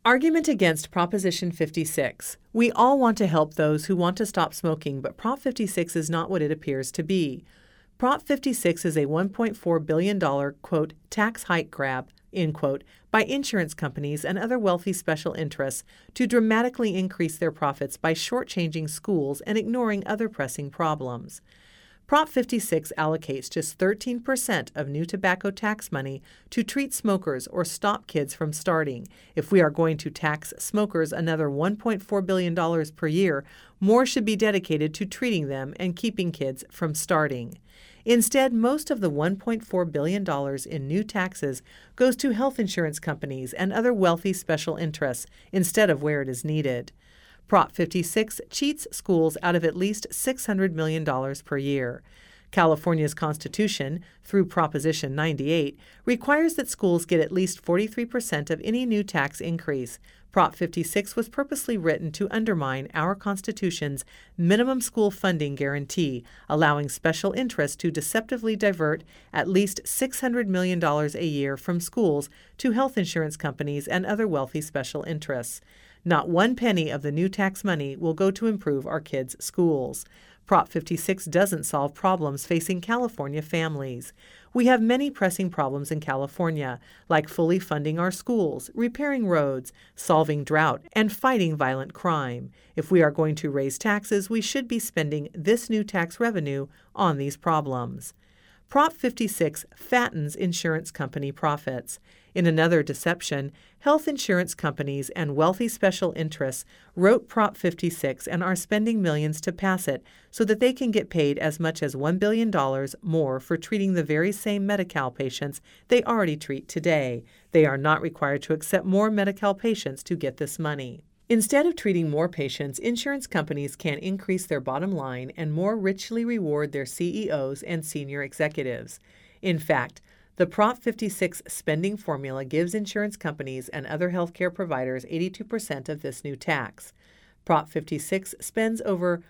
Argument against Proposition 56. We all want to help those who want to stop smoking, but Prop 56 is not what it appears to be. Prop 56 is a $1.4 billion, quote, tax hike grab, end quote, by insurance companies and other wealthy special interests to dramatically increase their profits by shortchanging schools and ignoring other pressing problems. Prop 56 allocates just 13% of new tobacco tax money to treat smokers or stop kids from starting. If we are going to tax smokers another $1.4 billion per year, more should be dedicated to treating them and keeping kids from starting. Instead, most of the $1.4 billion in new taxes goes to health insurance companies and other wealthy special interests instead of where it is needed. Prop 56 cheats schools out of at least $600 million per year. California's Constitution, through Proposition 98, requires that schools get at least 43% of any new tax increase. Prop 56 was purposely written to undermine our Constitution's minimum school funding guarantee, allowing special interests to deceptively divert at least $600 million a year from schools to health insurance companies and other wealthy special interests. Not one penny of the new tax money will go to improve our kids' schools. Prop 56 doesn't solve problems facing California families. We have many pressing problems in California, like fully funding our schools, repairing roads, solving drought, and fighting violent crime. If we are going to raise taxes, we should be spending this new tax revenue on these problems. Prop 56 fattens insurance company profits. In another deception, health insurance companies and wealthy special interests wrote Prop 56 and are spending millions to pass it so that they can get paid as much as $1 billion more for treating the very same Medi-Cal patients they already treat today. They are not required to accept more Medi-Cal patients to get this money. Instead of treating more patients, insurance companies can increase their bottom line and more richly reward their CEOs and senior executives. In fact, the Prop 56 spending formula gives insurance companies and other healthcare providers 82% of this new tax. Prop 56 spends over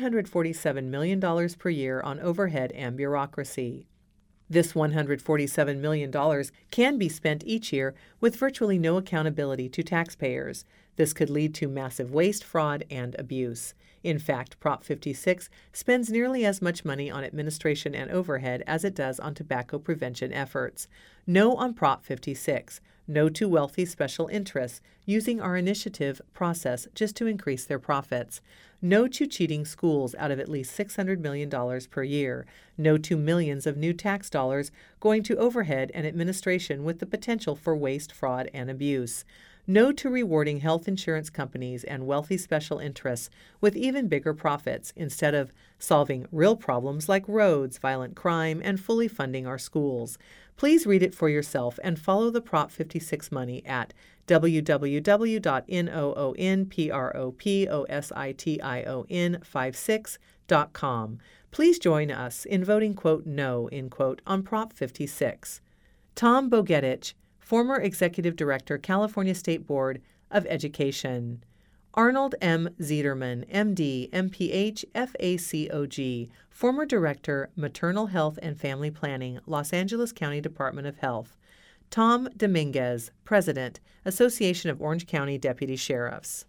$147 million per year on overhead and bureaucracy. This $147 million can be spent each year with virtually no accountability to taxpayers. This could lead to massive waste, fraud, and abuse. In fact, Prop 56 spends nearly as much money on administration and overhead as it does on tobacco prevention efforts. No on Prop 56. No to wealthy special interests using our initiative process just to increase their profits. No to cheating schools out of at least $600 million per year. No to millions of new tax dollars going to overhead and administration with the potential for waste, fraud, and abuse. No to rewarding health insurance companies and wealthy special interests with even bigger profits instead of solving real problems like roads, violent crime, and fully funding our schools. Please read it for yourself and follow the Prop 56 money at www.noonproposition56.com. Please join us in voting, quote, no, end quote, on Prop 56. Tom Bogetich, former Executive Director, California State Board of Education. Arnold M. Zederman, M.D., M.P.H., F.A.C.O.G., former Director, Maternal Health and Family Planning, Los Angeles County Department of Health. Tom Dominguez, President, Association of Orange County Deputy Sheriffs.